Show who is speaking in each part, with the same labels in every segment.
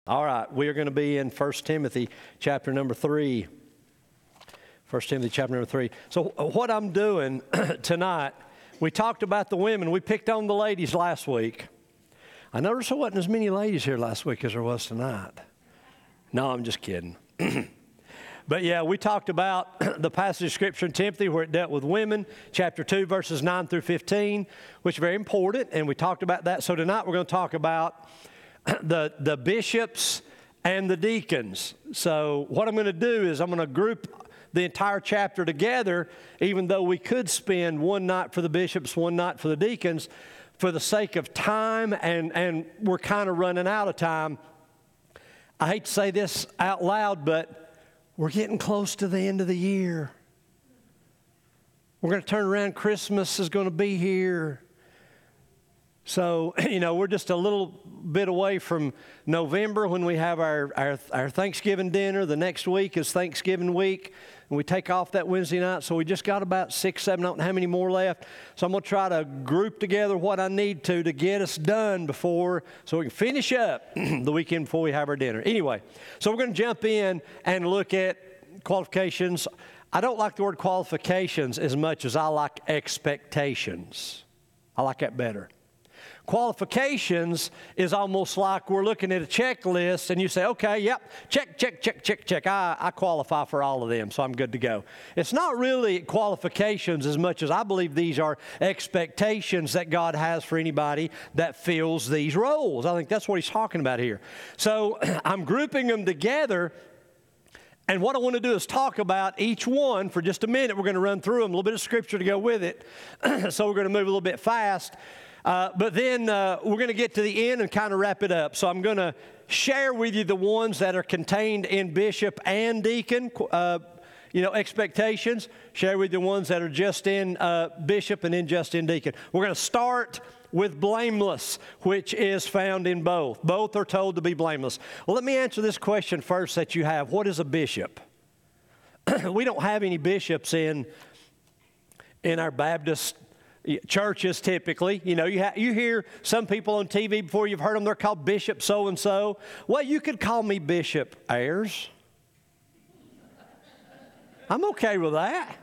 Speaker 1: All right, we are going to be in 1 Timothy chapter number 3. 1 Timothy chapter number 3. So what I'm doing tonight, we talked about the women. We picked on the ladies last week. I noticed there wasn't as many ladies here last week as there was tonight. No, I'm just kidding. But yeah, we talked about the passage of Scripture in Timothy where it dealt with women, chapter 2, verses 9 through 15, which is very important, and we talked about that. So tonight we're going to talk about the bishops and the deacons. So what I'm going to do is I'm going to group the entire chapter together, even though we could spend one night for the bishops, one night for the deacons, for the sake of time, and we're kind of running out of time. I hate to say this out loud, but we're getting close to the end of the year. We're going to turn around. Christmas is going to be here. So, we're just a little bit away from November when we have our Thanksgiving dinner. The next week is Thanksgiving week, and we take off that Wednesday night. So we just got about 6, 7, I don't know how many more left. So I'm going to try to group together what I need to get us done before, so we can finish up the weekend before we have our dinner. Anyway, so we're going to jump in and look at qualifications. I don't like the word qualifications as much as I like expectations. I like that better. Qualifications is almost like we're looking at a checklist and you say, okay, yep, check. I qualify for all of them, so I'm good to go. It's not really qualifications as much as I believe these are expectations that God has for anybody that fills these roles. I think that's what he's talking about here. So I'm grouping them together. And what I want to do is talk about each one for just a minute. We're going to run through them, a little bit of scripture to go with it. So we're going to move a little bit fast. But then we're going to get to the end and kind of wrap it up. So I'm going to share with you the ones that are contained in bishop and deacon, expectations. Share with you the ones that are just in bishop and then just in deacon. We're going to start with blameless, which is found in both. Both are told to be blameless. Well, let me answer this question first that you have. What is a bishop? We don't have any bishops in our Baptist churches typically. You hear some people on TV before you've heard them, they're called Bishop so-and-so. Well, you could call me Bishop Ayers. I'm okay with that.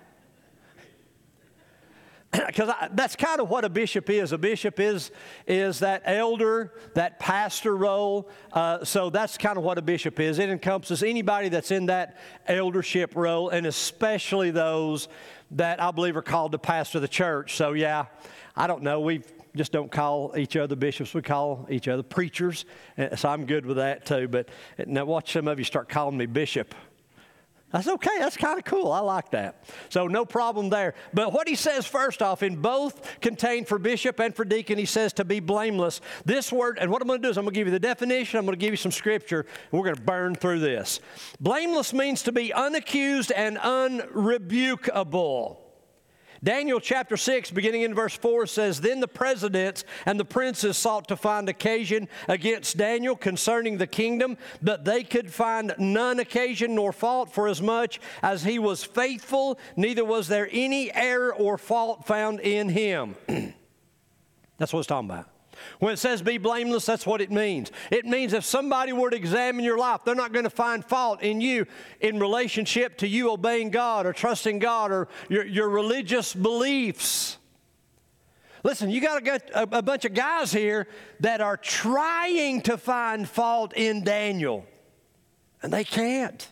Speaker 1: Because that's kind of what a bishop is. A bishop is that elder, that pastor role. So that's kind of what a bishop is. It encompasses anybody that's in that eldership role, and especially those that I believe are called to pastor the church. So yeah, I don't know. We just don't call each other bishops. We call each other preachers. So I'm good with that too. But now watch some of you start calling me bishop. That's okay. That's kind of cool. I like that. So no problem there. But what he says first off, in both contained for bishop and for deacon, he says to be blameless. This word, and what I'm going to do is I'm going to give you the definition. I'm going to give you some scripture, and we're going to burn through this. Blameless means to be unaccused and unrebukable. Daniel chapter 6, beginning in verse 4, says, Then the presidents and the princes sought to find occasion against Daniel concerning the kingdom, but they could find none occasion nor fault, for as much as he was faithful, neither was there any error or fault found in him. That's what it's talking about. When it says be blameless, that's what it means. It means if somebody were to examine your life, they're not going to find fault in you in relationship to you obeying God or trusting God or your religious beliefs. Listen, you got a bunch of guys here that are trying to find fault in Daniel, and they can't.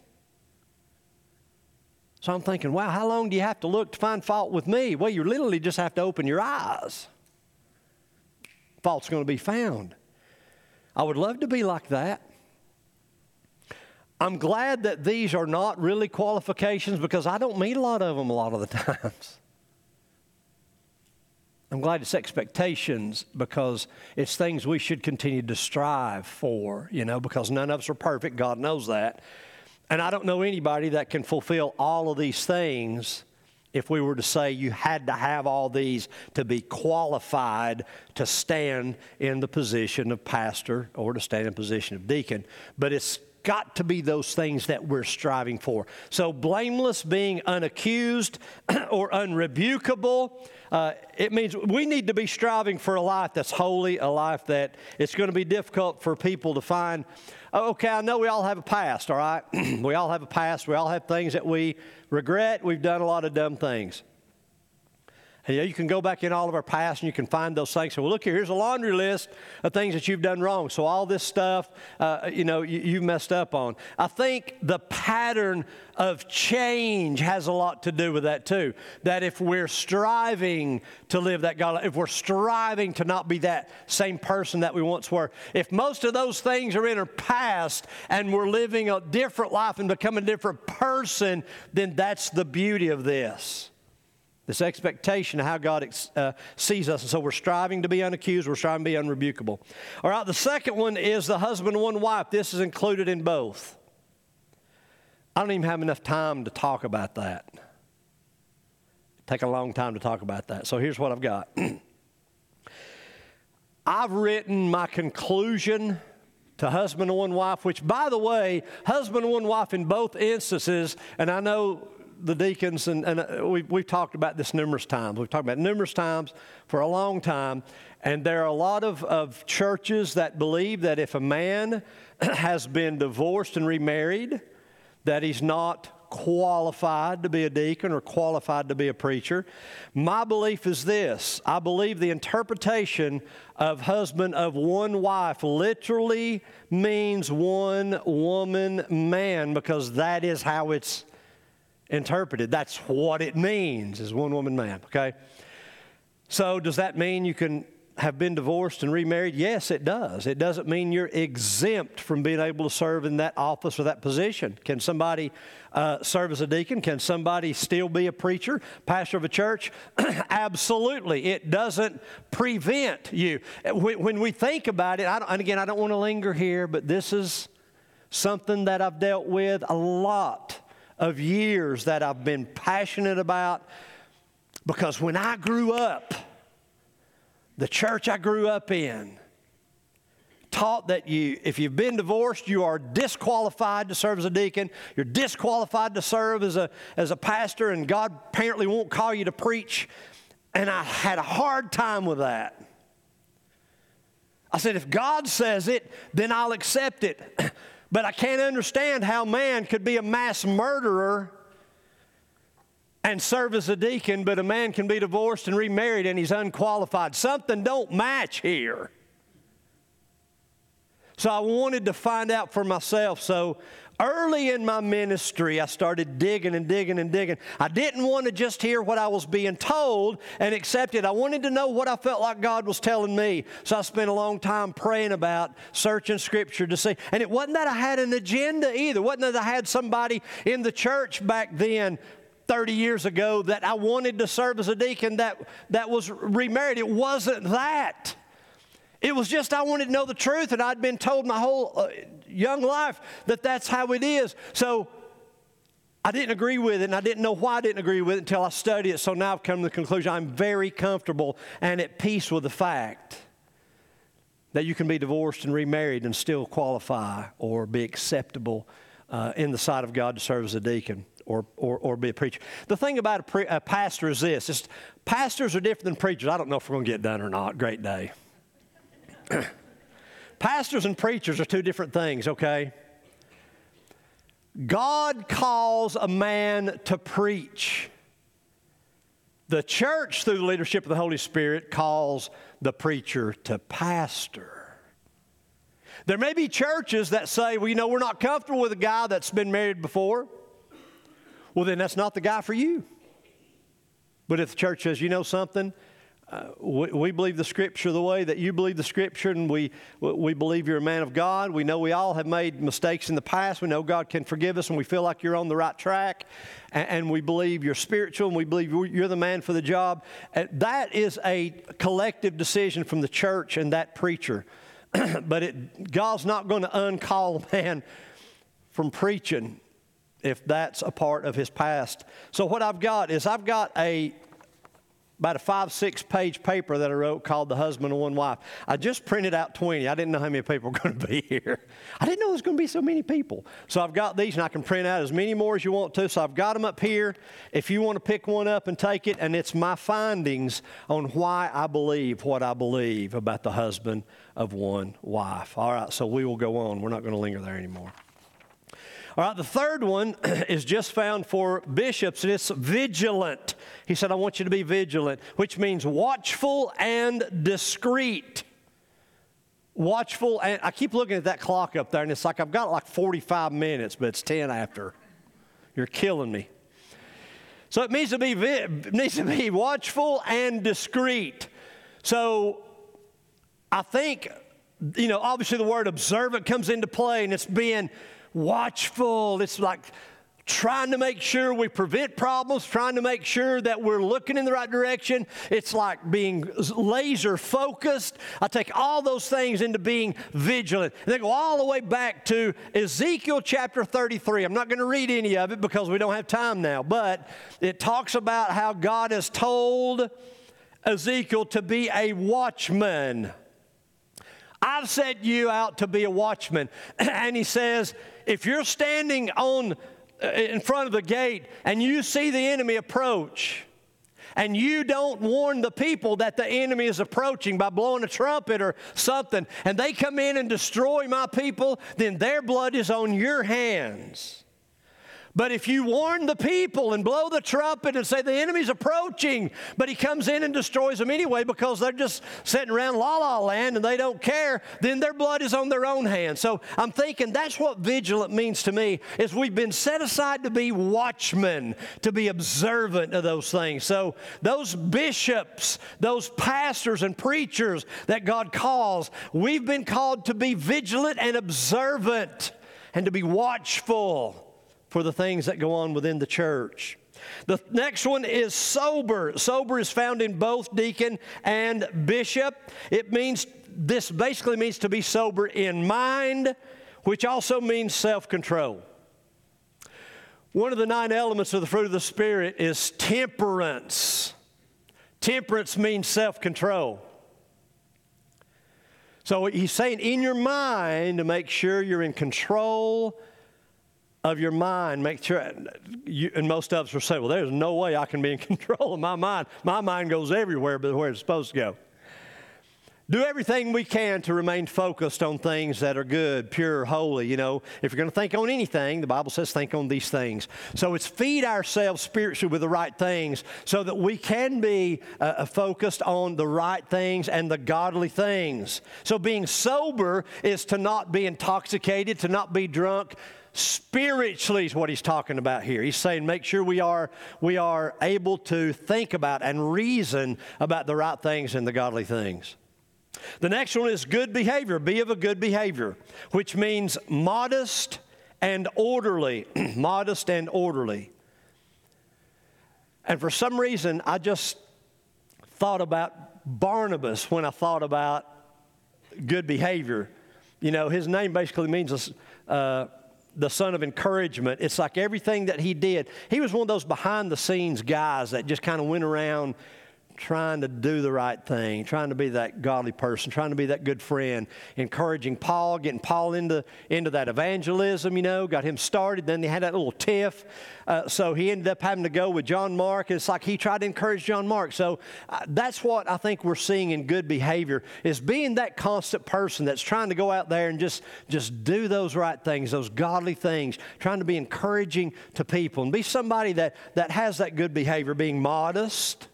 Speaker 1: So I'm thinking, wow, how long do you have to look to find fault with me? Well, you literally just have to open your eyes. Fault's going to be found. I would love to be like that. I'm glad that these are not really qualifications because I don't meet a lot of them a lot of the times. I'm glad it's expectations because it's things we should continue to strive for, because none of us are perfect. God knows that. And I don't know anybody that can fulfill all of these things. If we were to say you had to have all these to be qualified to stand in the position of pastor or to stand in the position of deacon. But it's got to be those things that we're striving for. So blameless, being unaccused or unrebukable, it means we need to be striving for a life that's holy, a life that it's going to be difficult for people to find. Okay, I know we all have a past, all right? We all have a past. We all have things that we regret. We've done a lot of dumb things. And you can go back in all of our past and you can find those things. So, well, look here, here's a laundry list of things that you've done wrong. So all this stuff, you've messed up on. I think the pattern of change has a lot to do with that too. That if we're striving to live that God, if we're striving to not be that same person that we once were, if most of those things are in our past and we're living a different life and becoming a different person, then that's the beauty of this. This expectation of how God sees us. And so we're striving to be unaccused. We're striving to be unrebukable. All right, the second one is the husband, one wife. This is included in both. I don't even have enough time to talk about that. It'd take a long time to talk about that. So here's what I've got. I've written my conclusion to husband and one wife, which, by the way, husband and one wife in both instances, and I know the deacons, and we've talked about this numerous times. We've talked about it numerous times for a long time. And there are a lot of churches that believe that if a man has been divorced and remarried, that he's not qualified to be a deacon or qualified to be a preacher. My belief is this. I believe the interpretation of husband of one wife literally means one woman man, because that is how it's interpreted. That's what it means, is one woman man, okay? So does that mean you can have been divorced and remarried? Yes, it does. It doesn't mean you're exempt from being able to serve in that office or that position. Can somebody serve as a deacon? Can somebody still be a preacher, pastor of a church? Absolutely. It doesn't prevent you. When we think about it, and again, I don't want to linger here, but this is something that I've dealt with a lot of years, that I've been passionate about, because when I grew up, the church I grew up in taught that if you've been divorced, you are disqualified to serve as a deacon. You're disqualified to serve as a pastor, and God apparently won't call you to preach. And I had a hard time with that. I said, if God says it, then I'll accept it. But I can't understand how man could be a mass murderer and serve as a deacon, but a man can be divorced and remarried and he's unqualified. Something don't match here. So I wanted to find out for myself. So early in my ministry, I started digging and digging and digging. I didn't want to just hear what I was being told and accept it. I wanted to know what I felt like God was telling me. So I spent a long time praying about, searching Scripture to see. And it wasn't that I had an agenda either. It wasn't that I had somebody in the church back then, 30 years ago, that I wanted to serve as a deacon that was remarried. It wasn't that. It was just I wanted to know the truth, and I'd been told my whole young life that that's how it is. So I didn't agree with it, and I didn't know why I didn't agree with it until I studied it. So now I've come to the conclusion I'm very comfortable and at peace with the fact that you can be divorced and remarried and still qualify or be acceptable in the sight of God to serve as a deacon or be a preacher. The thing about a pastor is this. Pastors are different than preachers. I don't know if we're going to get done or not. Great day. Pastors and preachers are two different things, okay? God calls a man to preach. The church, through the leadership of the Holy Spirit, calls the preacher to pastor. There may be churches that say, well, we're not comfortable with a guy that's been married before. Well, then that's not the guy for you. But if the church says, something, we believe the Scripture the way that you believe the Scripture, and we believe you're a man of God. We know we all have made mistakes in the past. We know God can forgive us, and we feel like you're on the right track. And we believe you're spiritual, and we believe you're the man for the job. That is a collective decision from the church and that preacher. But God's not going to uncall a man from preaching if that's a part of his past. So what I've got is I've got a about a 5-6 page paper that I wrote called The Husband of One Wife. I just printed out 20. I didn't know how many people were going to be here. I didn't know there was going to be so many people. So I've got these, and I can print out as many more as you want to. So I've got them up here if you want to pick one up and take it. And it's my findings on why I believe what I believe about the husband of one wife. All right, so we will go on. We're not going to linger there anymore. All right, the third one is just found for bishops, and it's vigilant. He said, I want you to be vigilant, which means watchful and discreet. Watchful, and I keep looking at that clock up there, and it's like I've got like 45 minutes, but it's 10 after. You're killing me. So it needs to be watchful and discreet. So I think, obviously the word observant comes into play, and it's being watchful. It's like trying to make sure we prevent problems, trying to make sure that we're looking in the right direction. It's like being laser focused. I take all those things into being vigilant. And they go all the way back to Ezekiel chapter 33. I'm not going to read any of it because we don't have time now, but it talks about how God has told Ezekiel to be a watchman. I've set you out to be a watchman. And he says, if you're standing in front of the gate and you see the enemy approach, and you don't warn the people that the enemy is approaching by blowing a trumpet or something, and they come in and destroy my people, then their blood is on your hands. But if you warn the people and blow the trumpet and say the enemy's approaching, but he comes in and destroys them anyway because they're just sitting around la-la land and they don't care, then their blood is on their own hands. So I'm thinking that's what vigilant means to me, is we've been set aside to be watchmen, to be observant of those things. So those bishops, those pastors and preachers that God calls, we've been called to be vigilant and observant and to be watchful for the things that go on within the church. The next one is sober. Sober is found in both deacon and bishop. This basically means to be sober in mind, which also means self-control. One of the 9 elements of the fruit of the Spirit is temperance. Temperance means self-control. So he's saying in your mind to make sure you're in control of your mind. Make sure, and most of us will say, well, there's no way I can be in control of my mind. My mind goes everywhere but where it's supposed to go. Do everything we can to remain focused on things that are good, pure, holy. If you're going to think on anything, the Bible says think on these things. So it's feed ourselves spiritually with the right things so that we can be focused on the right things and the godly things. So being sober is to not be intoxicated, to not be drunk. Spiritually is what he's talking about here. He's saying make sure we are able to think about and reason about the right things and the godly things. The next one is good behavior. Be of a good behavior, which means modest and orderly. Modest and orderly. And for some reason, I just thought about Barnabas when I thought about good behavior. His name basically means the son of encouragement. It's like everything that he did. He was one of those behind-the-scenes guys that just kind of went around trying to do the right thing, trying to be that godly person, trying to be that good friend, encouraging Paul, getting Paul into that evangelism, got him started. Then they had that little tiff. So he ended up having to go with John Mark. It's like he tried to encourage John Mark. So that's what I think we're seeing in good behavior, is being that constant person that's trying to go out there and just do those right things, those godly things, trying to be encouraging to people and be somebody that has that good behavior, being modest,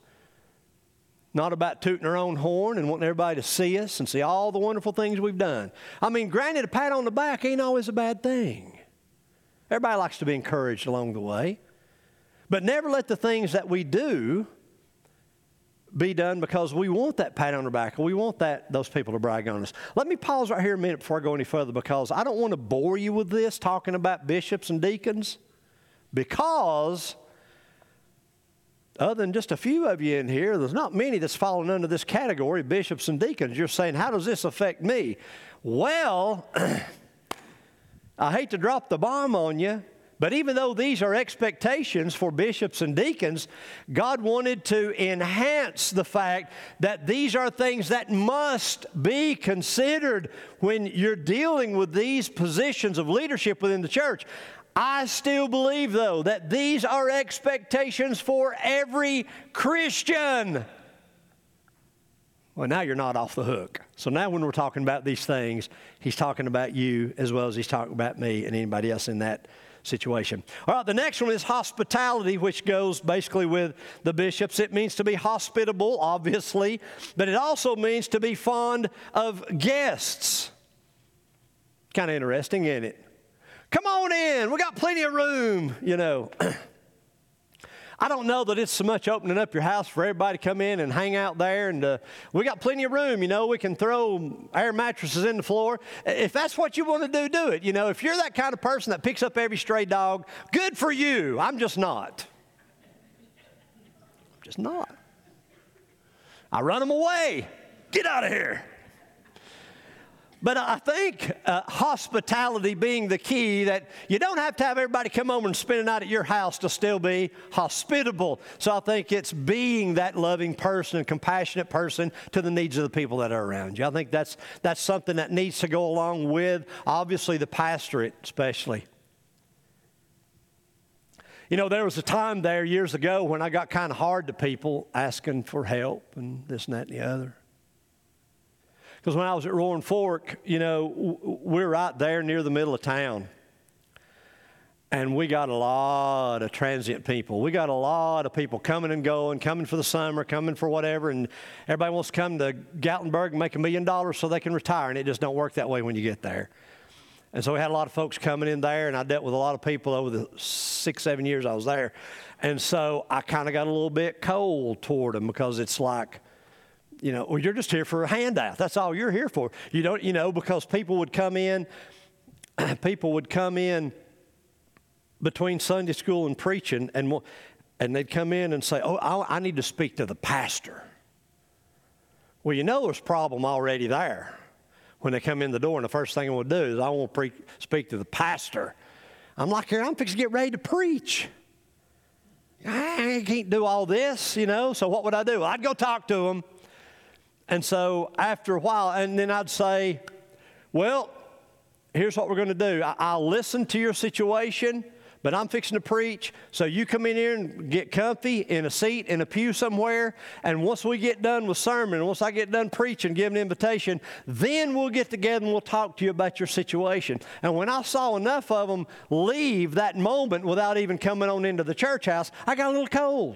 Speaker 1: not about tooting our own horn and wanting everybody to see us and see all the wonderful things we've done. I mean, granted, a pat on the back ain't always a bad thing. Everybody likes to be encouraged along the way. But never let the things that we do be done because we want that pat on the back, or we want those people to brag on us. Let me pause right here a minute before I go any further, because I don't want to bore you with this, talking about bishops and deacons, because other than just a few of you in here, there's not many that's falling under this category, bishops and deacons. You're saying, how does this affect me? Well, I hate to drop the bomb on you, But even though these are expectations for bishops and deacons, God wanted to enhance the fact that these are things that must be considered when you're dealing with these positions of leadership within the church. I still believe, though, that these are expectations for every Christian. Well, now you're not off the hook. So now when we're talking about these things, he's talking about you as well as he's talking about me and anybody else in that situation. All right, the next one is hospitality, which goes basically with the bishops. It means to be hospitable, obviously, but it also means to be fond of guests. Kind of interesting, isn't it? Come on in. We got plenty of room, you know. I don't know that it's so much opening up your house for everybody to come in and hang out there. And we got plenty of room, you know. We can throw air mattresses in the floor. If that's what you want to do, do it. You know, if you're that kind of person that picks up every stray dog, good for you. I'm just not. Just not. I run them away. Get out of here. But I think hospitality being the key, that you don't have to have everybody come over and spend a night at your house to still be hospitable. So I think it's being that loving person and compassionate person to the needs of the people that are around you. I think that's something that needs to go along with, obviously, the pastorate especially. You know, there was a time there years ago when I got kind of hard to people asking for help and this and that and the other. Because when I was at Roaring Fork, you know, we're right there near the middle of town. And we got a lot of transient people. We got a lot of people coming and going, coming for the summer, coming for whatever. And everybody wants to come to Gatlinburg and make $1 million so they can retire. And it just don't work that way when you get there. And so we had a lot of folks coming in there. And I dealt with a lot of people over the 6-7 years I was there. And so I kind of got a little bit cold toward them, because it's like, you know, well, you're just here for a handout. That's all you're here for. You don't, you know, because people would come in between Sunday school and preaching, and they'd come in and say, oh, I need to speak to the pastor. Well, you know there's a problem already there when they come in the door, and the first thing I want to do is I want to speak to the pastor. I'm like, here, I'm fixing to get ready to preach. I can't do all this, you know, so what would I do? I'd go talk to him. And so after a while, and then I'd say, well, here's what we're going to do. I'll listen to your situation, but I'm fixing to preach. So you come in here and get comfy in a seat in a pew somewhere. And once we get done with sermon, once I get done preaching, give an invitation, then we'll get together and we'll talk to you about your situation. And when I saw enough of them leave that moment without even coming on into the church house, I got a little cold.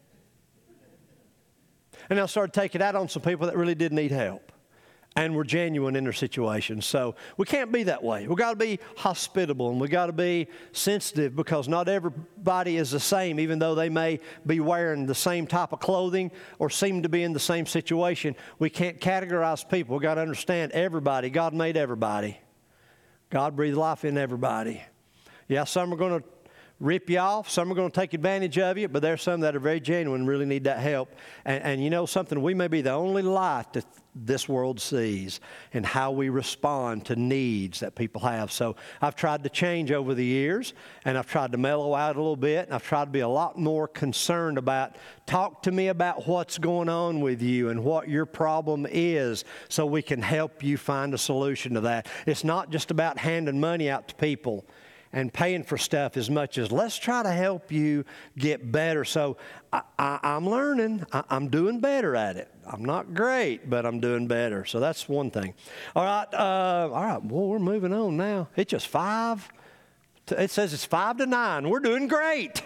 Speaker 1: And I started taking that on some people that really did need help and were genuine in their situation. So we can't be that way. We've got to be hospitable, and we've got to be sensitive, because not everybody is the same, even though they may be wearing the same type of clothing or seem to be in the same situation. We can't categorize people. We've got to understand everybody. God made everybody. God breathed life in everybody. Yeah, some are going to rip you off. Some are going to take advantage of you, but there's some that are very genuine and really need that help. And you know something? We may be the only light that this world sees in how we respond to needs that people have. So I've tried to change over the years, and I've tried to mellow out a little bit, and I've tried to be a lot more concerned about, talk to me about what's going on with you and what your problem is, so we can help you find a solution to that. It's not just about handing money out to people and paying for stuff as much as let's try to help you get better. So I'm learning. I'm doing better at it. I'm not great, but I'm doing better. So that's one thing. All right. Well, we're moving on now. It's just 5. It says it's 5 to 9. We're doing great.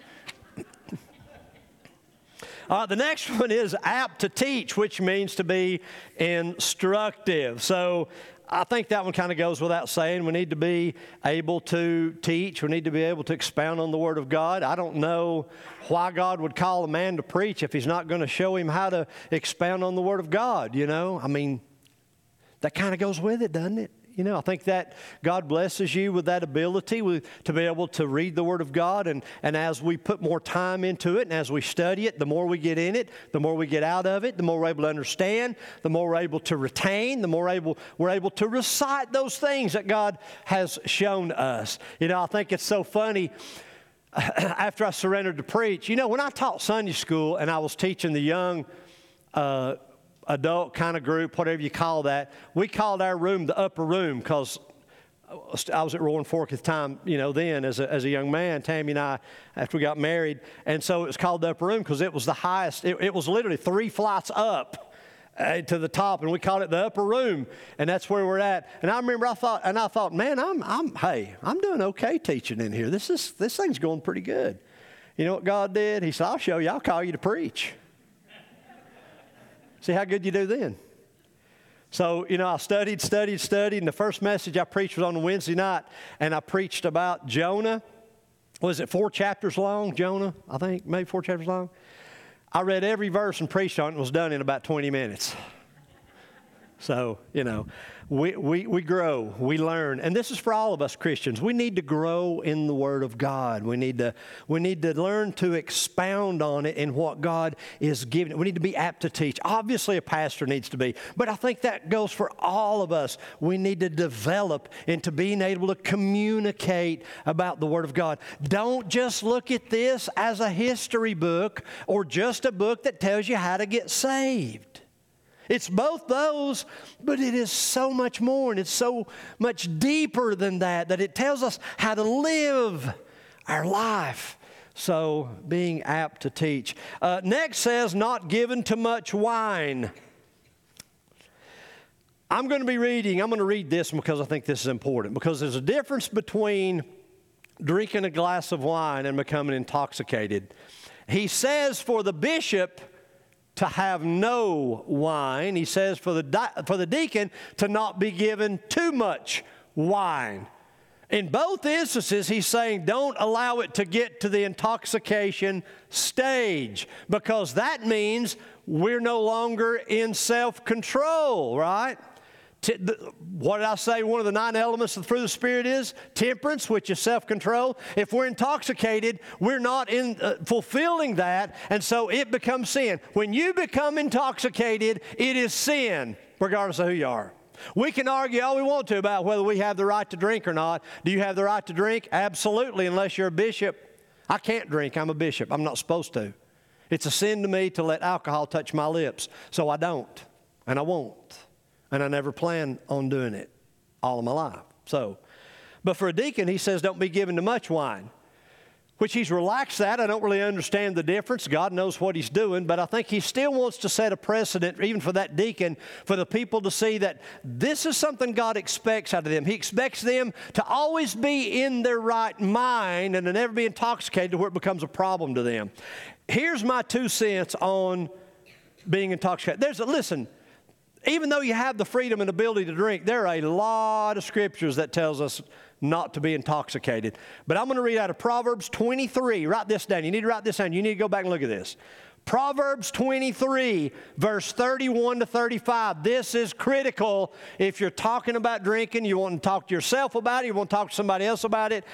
Speaker 1: The next one is apt to teach, which means to be instructive. So I think that one kind of goes without saying. We need to be able to teach. We need to be able to expound on the Word of God. I don't know why God would call a man to preach if he's not going to show him how to expound on the Word of God, you know. I mean, that kind of goes with it, doesn't it? You know, I think that God blesses you with that ability to be able to read the Word of God. And as we put more time into it and as we study it, the more we get in it, the more we get out of it, the more we're able to understand, the more we're able to retain, the more we're able to recite those things that God has shown us. You know, I think it's so funny. After I surrendered to preach, you know, when I taught Sunday school and I was teaching the young adult kind of group, whatever you call that, we called our room the upper room because I was at Roaring Fork at the time, you know, then as a young man, Tammy and I, after we got married. And so it was called the upper room because it was the highest. It was literally 3 flights up to the top, and we called it the upper room, and that's where we're at. And I remember I thought, man, I'm doing okay teaching in here. This thing's going pretty good. You know what God did? He said, I'll show you. I'll call you to preach. See how good you do then. So, you know, I studied, and the first message I preached was on a Wednesday night, and I preached about Jonah. Was it 4 chapters long, Jonah? I think, maybe 4 chapters long. I read every verse and preached on it and was done in about 20 minutes. So, you know, we grow, we learn. And this is for all of us Christians. We need to grow in the Word of God. We need to learn to expound on it in what God is giving. We need to be apt to teach. Obviously, a pastor needs to be. But I think that goes for all of us. We need to develop into being able to communicate about the Word of God. Don't just look at this as a history book or just a book that tells you how to get saved. It's both those, but it is so much more, and it's so much deeper than that it tells us how to live our life. So, being apt to teach. Next says, not given to much wine. I'm going to read this because I think this is important, because there's a difference between drinking a glass of wine and becoming intoxicated. He says for the bishop to have no wine. He says for the deacon to not be given too much wine. In both instances, he's saying don't allow it to get to the intoxication stage, because that means we're no longer in self-control, right? What did I say? One of the 9 elements of the fruit of the Spirit is temperance, which is self-control. If we're intoxicated, we're not in fulfilling that, and so it becomes sin. When you become intoxicated, it is sin, regardless of who you are. We can argue all we want to about whether we have the right to drink or not. Do you have the right to drink? Absolutely, unless you're a bishop. I can't drink. I'm a bishop. I'm not supposed to. It's a sin to me to let alcohol touch my lips, so I don't, and I won't. And I never plan on doing it all of my life. So, but for a deacon, he says don't be given to much wine, which he's relaxed that. I don't really understand the difference. God knows what he's doing, but I think he still wants to set a precedent, even for that deacon, for the people to see that this is something God expects out of them. He expects them to always be in their right mind and to never be intoxicated to where it becomes a problem to them. Here's my 2 cents on being intoxicated. Listen, even though you have the freedom and ability to drink, there are a lot of scriptures that tells us not to be intoxicated. But I'm going to read out of Proverbs 23. Write this down. You need to write this down. You need to go back and look at this. Proverbs 23, verse 31 to 35. This is critical if you're talking about drinking, you want to talk to yourself about it, you want to talk to somebody else about it.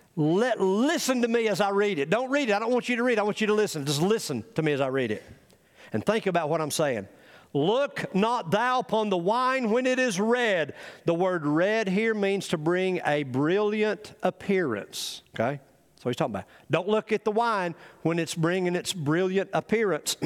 Speaker 1: Listen to me as I read it. Don't read it. I don't want you to read it. I want you to listen. Just listen to me as I read it. And think about what I'm saying. Look not thou upon the wine when it is red. The word red here means to bring a brilliant appearance. Okay? That's what he's talking about. Don't look at the wine when it's bringing its brilliant appearance.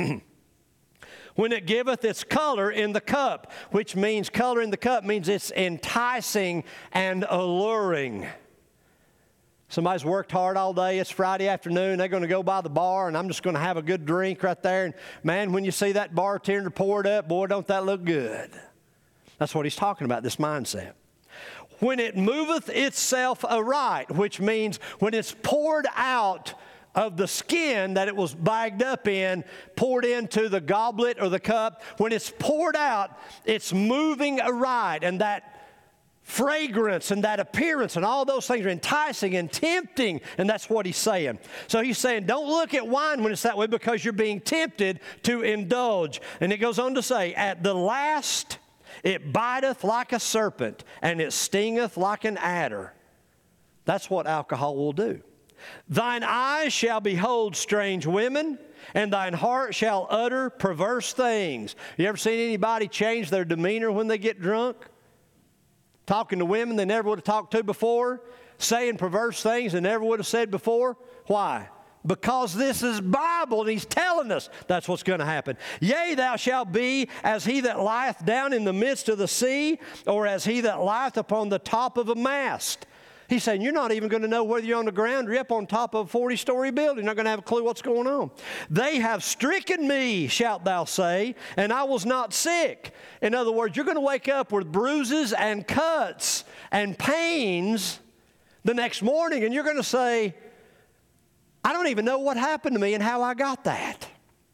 Speaker 1: When it giveth its color in the cup, which means color in the cup means it's enticing and alluring. Somebody's worked hard all day. It's Friday afternoon. They're going to go by the bar, and I'm just going to have a good drink right there. And, man, when you see that bartender pour it up, boy, don't that look good. That's what he's talking about, this mindset. When it moveth itself aright, which means when it's poured out of the skin that it was bagged up in, poured into the goblet or the cup, when it's poured out, it's moving aright, and that fragrance and that appearance and all those things are enticing and tempting, and that's what he's saying. So he's saying don't look at wine when it's that way, because you're being tempted to indulge. And it goes on to say, at the last It biteth like a serpent, and it stingeth like an adder. That's what alcohol will do. Thine eyes shall behold strange women, and thine heart shall utter perverse things. You ever seen anybody change their demeanor when they get drunk? Talking to women they never would have talked to before, saying perverse things they never would have said before. Why? Because this is Bible, and He's telling us that's what's going to happen. Yea, thou shalt be as he that lieth down in the midst of the sea, or as he that lieth upon the top of a mast. He's saying you're not even going to know whether you're on the ground or up on top of a 40-story building. You're not going to have a clue what's going on. They have stricken me, shalt thou say, and I was not sick. In other words, you're going to wake up with bruises and cuts and pains the next morning, and you're going to say, I don't even know what happened to me and how I got that.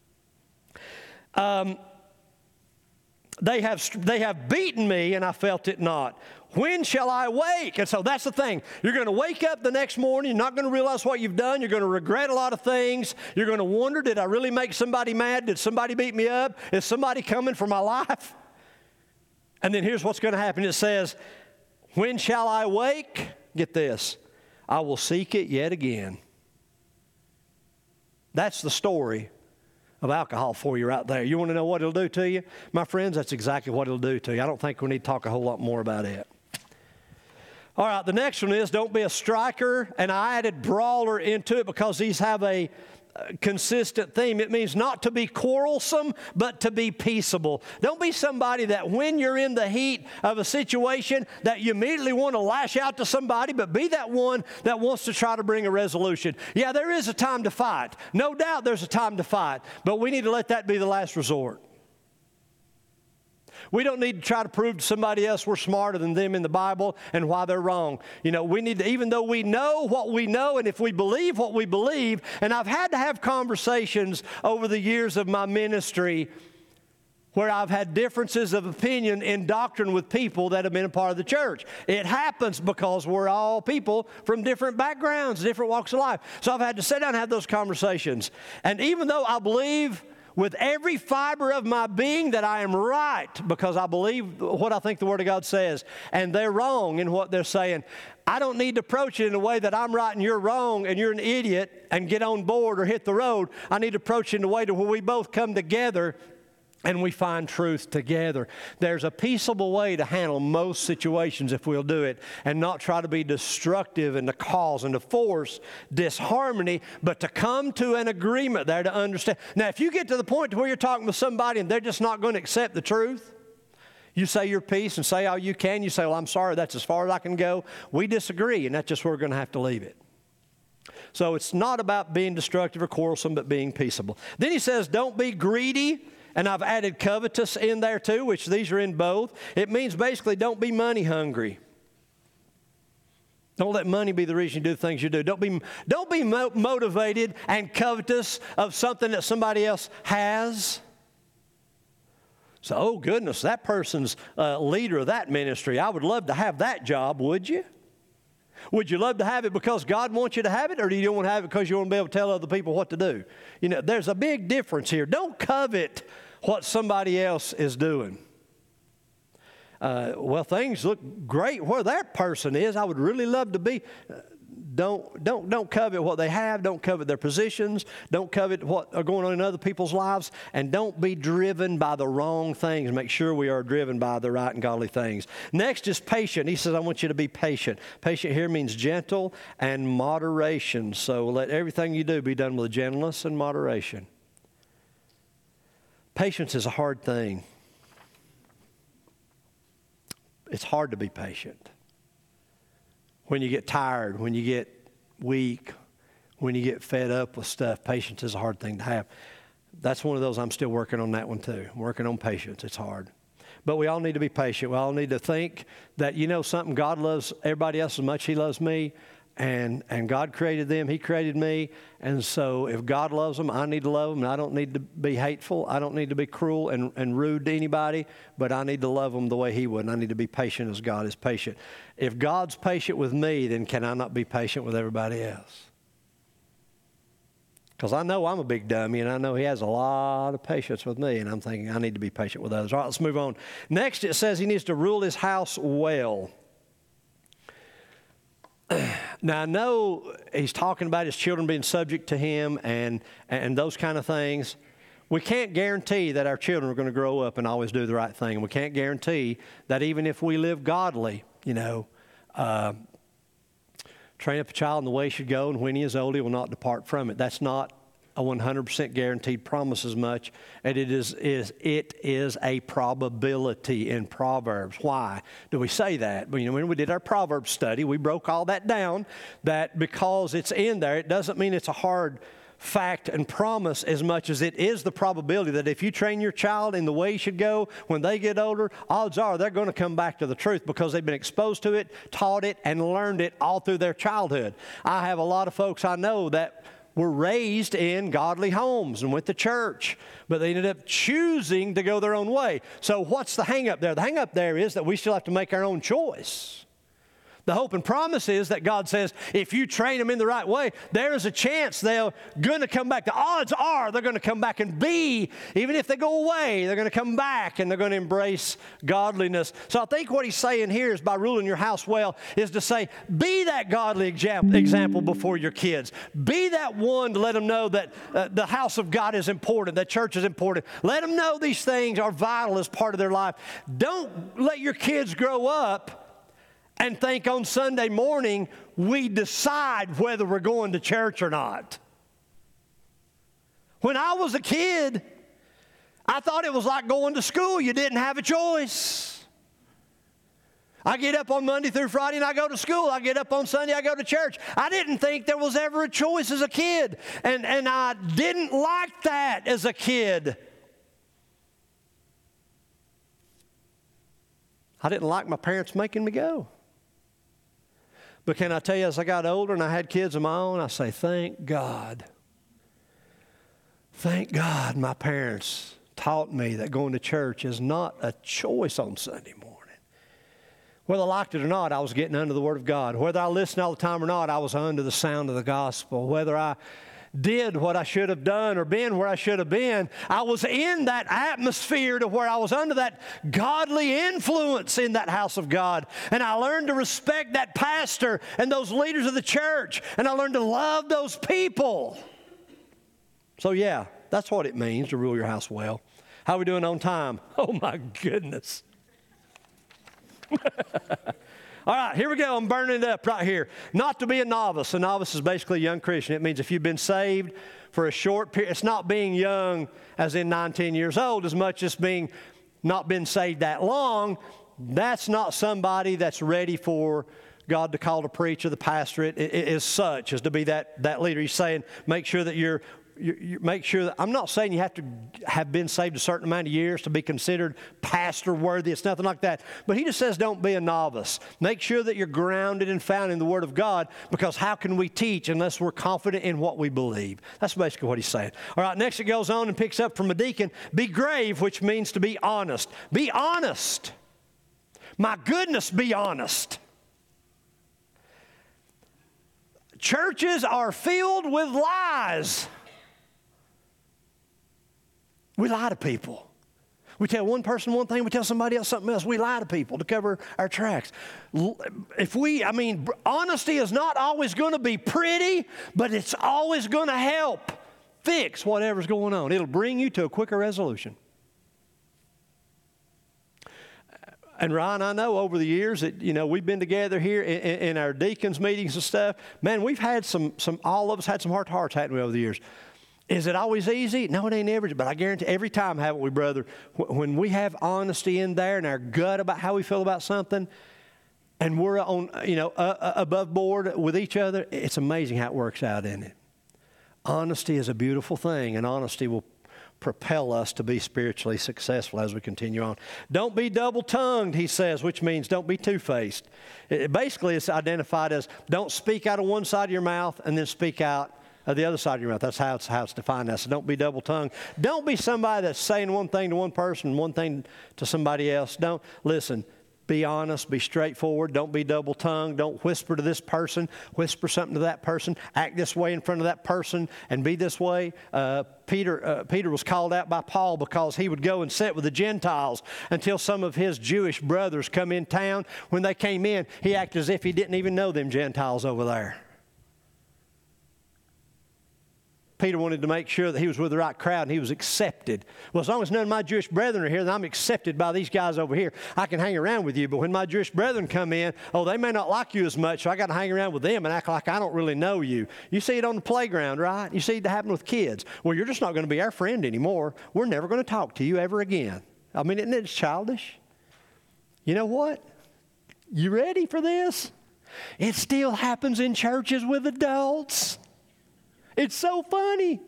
Speaker 1: They have beaten me, and I felt it not. When shall I wake? And so that's the thing. You're going to wake up the next morning. You're not going to realize what you've done. You're going to regret a lot of things. You're going to wonder, did I really make somebody mad? Did somebody beat me up? Is somebody coming for my life? And then here's what's going to happen. It says, when shall I wake? Get this. I will seek it yet again. That's the story of alcohol for you right there. You want to know what it'll do to you? My friends, that's exactly what it'll do to you. I don't think we need to talk a whole lot more about it. All right, the next one is don't be a striker, and I added brawler into it because these have a consistent theme. It means not to be quarrelsome, but to be peaceable. Don't be somebody that when you're in the heat of a situation that you immediately want to lash out to somebody, but be that one that wants to try to bring a resolution. Yeah, there is a time to fight. No doubt there's a time to fight, but we need to let that be the last resort. We don't need to try to prove to somebody else we're smarter than them in the Bible and why they're wrong. You know, we need to, even though we know what we know, and if we believe what we believe, and I've had to have conversations over the years of my ministry where I've had differences of opinion in doctrine with people that have been a part of the church. It happens because we're all people from different backgrounds, different walks of life. So I've had to sit down and have those conversations. And even though I believe with every fiber of my being that I am right because I believe what I think the Word of God says, and they're wrong in what they're saying, I don't need to approach it in a way that I'm right and you're wrong and you're an idiot and get on board or hit the road. I need to approach it in a way to where we both come together and we find truth together. There's a peaceable way to handle most situations if we'll do it and not try to be destructive and to cause and to force disharmony, but to come to an agreement there to understand. Now, if you get to the point to where you're talking with somebody and they're just not going to accept the truth, you say your piece and say all you can. You say, well, I'm sorry, that's as far as I can go. We disagree, and that's just where we're going to have to leave it. So it's not about being destructive or quarrelsome, but being peaceable. Then he says, don't be greedy. And I've added covetous in there too, which these are in both. It means basically don't be money hungry. Don't let money be the reason you do the things you do. Don't be motivated and covetous of something that somebody else has. So, oh goodness, that person's leader of that ministry. I would love to have that job, would you? Would you love to have it because God wants you to have it, or do you want to have it because you want to be able to tell other people what to do? You know, there's a big difference here. Don't covet what somebody else is doing. Well, things look great where that person is. I would really love to be. Don't covet what they have. Don't covet their positions. Don't covet what are going on in other people's lives. And don't be driven by the wrong things. Make sure we are driven by the right and godly things. Next is patient. He says, I want you to be patient. Patient here means gentle and moderation. So let everything you do be done with gentleness and moderation. Patience is a hard thing. It's hard to be patient. When you get tired, when you get weak, when you get fed up with stuff, patience is a hard thing to have. That's one of those I'm still working on that one too. I'm working on patience. It's hard. But we all need to be patient. We all need to think that, you know something, God loves everybody else as much as He loves me. And God created them. He created me. And so if God loves them, I need to love them. And I don't need to be hateful. I don't need to be cruel and rude to anybody. But I need to love them the way He would. And I need to be patient as God is patient. If God's patient with me, then can I not be patient with everybody else? Because I know I'm a big dummy, and I know he has a lot of patience with me, and I'm thinking I need to be patient with others. All right, let's move on. Next, it says he needs to rule his house well. Now, I know he's talking about his children being subject to him and those kind of things. We can't guarantee that our children are going to grow up and always do the right thing. And we can't guarantee that even if we live godly, train up a child in the way he should go, and when he is old, he will not depart from it. That's not a 100% guaranteed promise as much as it is a probability in Proverbs. Why do we say that? When we did our Proverbs study, we broke all that down, that because it's in there, it doesn't mean it's a hard fact and promise as much as it is the probability that if you train your child in the way he should go, when they get older, odds are they're going to come back to the truth because they've been exposed to it, taught it, and learned it all through their childhood. I have a lot of folks I know that were raised in godly homes and went to church, but they ended up choosing to go their own way. So what's the hang up there? The hang up there is that we still have to make our own choice. The hope and promise is that God says, if you train them in the right way, there is a chance they're going to come back. The odds are they're going to come back and be, even if they go away, they're going to come back and they're going to embrace godliness. So I think what he's saying here is by ruling your house well is to say, be that godly example before your kids. Be that one to let them know that the house of God is important, that church is important. Let them know these things are vital as part of their life. Don't let your kids grow up and think on Sunday morning we decide whether we're going to church or not. When I was a kid, I thought it was like going to school. You didn't have a choice. I get up on Monday through Friday and I go to school. I get up on Sunday, I go to church. I didn't think there was ever a choice as a kid. And I didn't like that as a kid. I didn't like my parents making me go. But can I tell you, as I got older and I had kids of my own, I say, thank God. Thank God my parents taught me that going to church is not a choice on Sunday morning. Whether I liked it or not, I was getting under the Word of God. Whether I listened all the time or not, I was under the sound of the gospel. Whether I did what I should have done or been where I should have been, I was in that atmosphere to where I was under that godly influence in that house of God. And I learned to respect that pastor and those leaders of the church. And I learned to love those people. So yeah, that's what it means to rule your house well. How are we doing on time? Oh my goodness. All right, here we go. I'm burning it up right here. Not to be a novice. A novice is basically a young Christian. It means if you've been saved for a short period, it's not being young as in 9, 10 years old as much as being not been saved that long. That's not somebody that's ready for God to call to preach or the pastorate. It is such as to be that leader. He's saying make sure that you make sure that, I'm not saying you have to have been saved a certain amount of years to be considered pastor worthy. It's nothing like that. But he just says don't be a novice. Make sure that you're grounded and found in the Word of God, because how can we teach unless we're confident in what we believe? That's basically what he's saying. All right, next it goes on and picks up from a deacon. Be grave, which means to be honest. Be honest. My goodness, be honest. Churches are filled with lies. We lie to people. We tell one person one thing, we tell somebody else something else. We lie to people to cover our tracks. Honesty is not always going to be pretty, but it's always going to help fix whatever's going on. It'll bring you to a quicker resolution. And Ryan, I know over the years that, we've been together here in our deacons meetings and stuff. Man, we've had all of us had some heart-to-hearts, haven't we, over the years? Is it always easy? No, it ain't ever. But I guarantee every time, haven't we, brother? When we have honesty in there and our gut about how we feel about something, and we're on, above board with each other, it's amazing how it works out, isn't it? Honesty is a beautiful thing, and honesty will propel us to be spiritually successful as we continue on. Don't be double-tongued, he says, which means don't be two-faced. Basically, it's identified as don't speak out of one side of your mouth and then speak out of the other side of your mouth. That's how it's defined. So don't be double-tongued. Don't be somebody that's saying one thing to one person, one thing to somebody else. Listen, Be honest, be straightforward, don't be double-tongued, don't whisper to this person, whisper something to that person, act this way in front of that person, and be this way. Peter was called out by Paul because he would go and sit with the Gentiles until some of his Jewish brothers come in town. When they came in, he acted as if he didn't even know them Gentiles over there. Peter wanted to make sure that he was with the right crowd and he was accepted. Well, as long as none of my Jewish brethren are here, then I'm accepted by these guys over here. I can hang around with you, but when my Jewish brethren come in, they may not like you as much, so I got to hang around with them and act like I don't really know you. You see it on the playground, right? You see it happen with kids. Well, you're just not going to be our friend anymore. We're never going to talk to you ever again. I mean, isn't it childish? You know what? You ready for this? It still happens in churches with adults. It's so funny.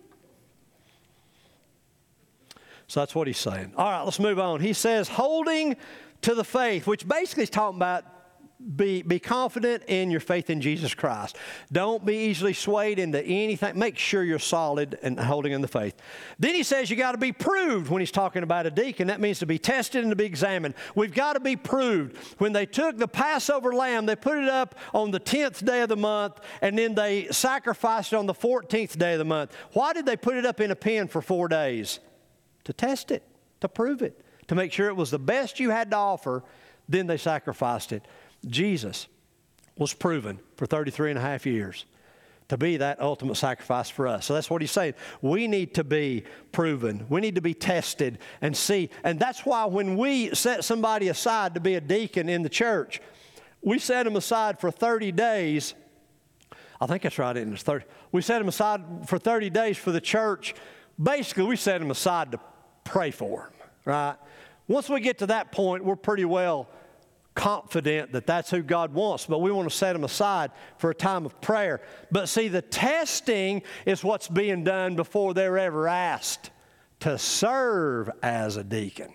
Speaker 1: So that's what he's saying. All right, let's move on. He says, holding to the faith, which basically is talking about be confident in your faith in Jesus Christ. Don't be easily swayed into anything. Make sure you're solid and holding in the faith. Then he says you got to be proved when he's talking about a deacon. That means to be tested and to be examined. We've got to be proved. When they took the Passover lamb, they put it up on the 10th day of the month, and then they sacrificed it on the 14th day of the month. Why did they put it up in a pen for 4 days? To test it, to prove it, to make sure it was the best you had to offer. Then they sacrificed it. Jesus was proven for 33 and a half years to be that ultimate sacrifice for us. So that's what he's saying. We need to be proven. We need to be tested and see. And that's why when we set somebody aside to be a deacon in the church, we set them aside for 30 days. I think that's right, isn't it? 30. We set them aside for 30 days for the church. Basically, we set them aside to pray for them, right? Once we get to that point, we're pretty well confident that that's who God wants, but we want to set them aside for a time of prayer. But see, the testing is what's being done before they're ever asked to serve as a deacon.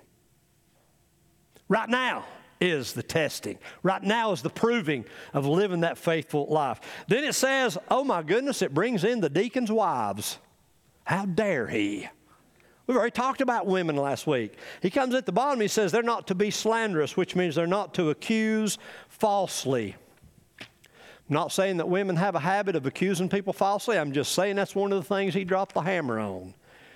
Speaker 1: Right now is the testing. Right now is the proving of living that faithful life. Then it says, oh my goodness, it brings in the deacons' wives. How dare he? We've already talked about women last week. He comes at the bottom, he says they're not to be slanderous, which means they're not to accuse falsely. I'm not saying that women have a habit of accusing people falsely. I'm just saying that's one of the things he dropped the hammer on,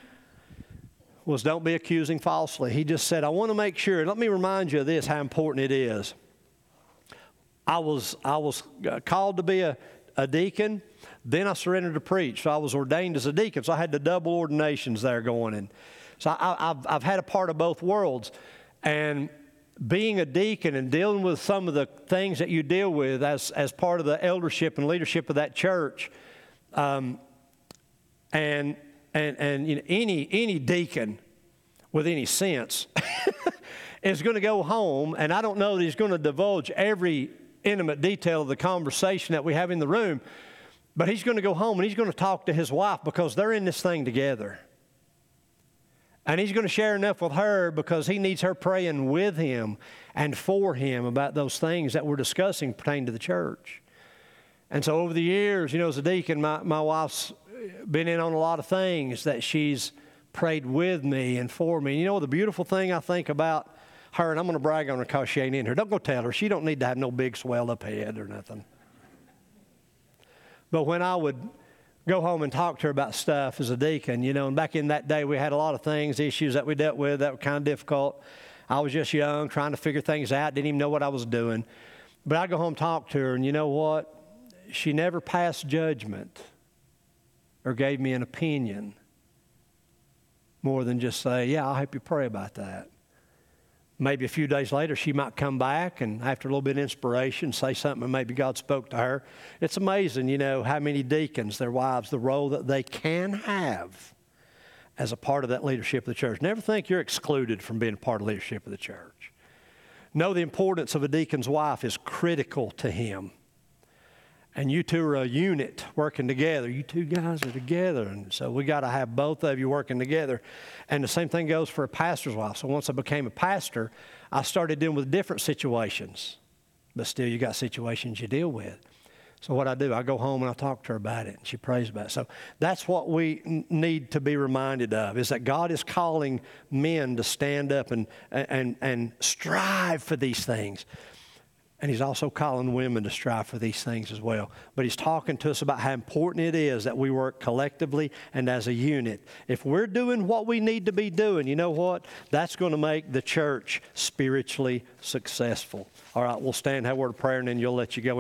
Speaker 1: was don't be accusing falsely. He just said, I want to make sure, let me remind you of this, how important it is. I was called to be a deacon. Then I surrendered to preach. So I was ordained as a deacon. So I had the double ordinations there going. And so I've had a part of both worlds. And being a deacon and dealing with some of the things that you deal with as part of the eldership and leadership of that church, and you know, any deacon with any sense is going to go home, and I don't know that he's going to divulge every intimate detail of the conversation that we have in the room, but he's going to go home and he's going to talk to his wife because they're in this thing together. And he's going to share enough with her because he needs her praying with him and for him about those things that we're discussing pertaining to the church. And so over the years, you know, as a deacon, my wife's been in on a lot of things that she's prayed with me and for me. And you know, the beautiful thing I think about her, and I'm going to brag on her because she ain't in here. Don't go tell her. She don't need to have no big swelled up head or nothing. But when I would go home and talk to her about stuff as a deacon, you know, and back in that day we had a lot of things, issues that we dealt with that were kind of difficult. I was just young, trying to figure things out, didn't even know what I was doing. But I'd go home and talk to her, and you know what? She never passed judgment or gave me an opinion more than just say, yeah, I'll help you pray about that. Maybe a few days later, she might come back and after a little bit of inspiration, say something and maybe God spoke to her. It's amazing, you know, how many deacons, their wives, the role that they can have as a part of that leadership of the church. Never think you're excluded from being a part of the leadership of the church. Know the importance of a deacon's wife is critical to him. And you two are a unit working together. You two guys are together. And so we got to have both of you working together. And the same thing goes for a pastor's wife. So once I became a pastor, I started dealing with different situations. But still, you got situations you deal with. So what I do, I go home and I talk to her about it, and she prays about it. So that's what we need to be reminded of, is that God is calling men to stand up and strive for these things. And He's also calling women to strive for these things as well. But He's talking to us about how important it is that we work collectively and as a unit. If we're doing what we need to be doing, you know what? That's going to make the church spiritually successful. All right, we'll stand, have a word of prayer, and then you'll let you go.